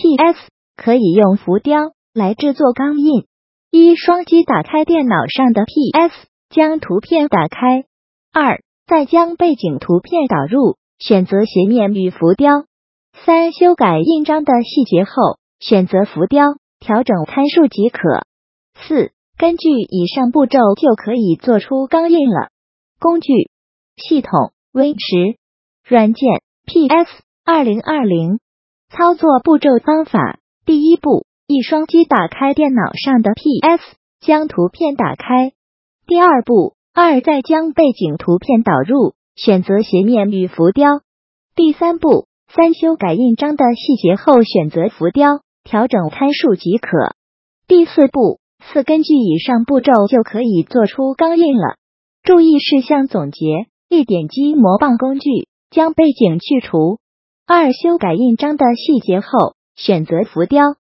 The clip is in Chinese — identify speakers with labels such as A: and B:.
A: PS 可以用浮雕来制作钢印。一、双击打开电脑上的 PS， 将图片打开。二、再将背景图片导入，选择斜面与浮雕。三、修改印章的细节后，选择浮雕，调整参数即可。四、根据以上步骤就可以做出钢印了。工具：系统 Win10， 软件 PS 2020。操作步骤方法：第一步，一双击打开电脑上的 PS， 将图片打开。第二步，再将背景图片导入，选择斜面与浮雕。第三步，修改印章的细节后选择浮雕，调整参数即可。第四步，根据以上步骤就可以做出钢印了。注意事项总结：一、点击魔棒工具，将背景去除；二、修改印章的细节后，选择浮雕，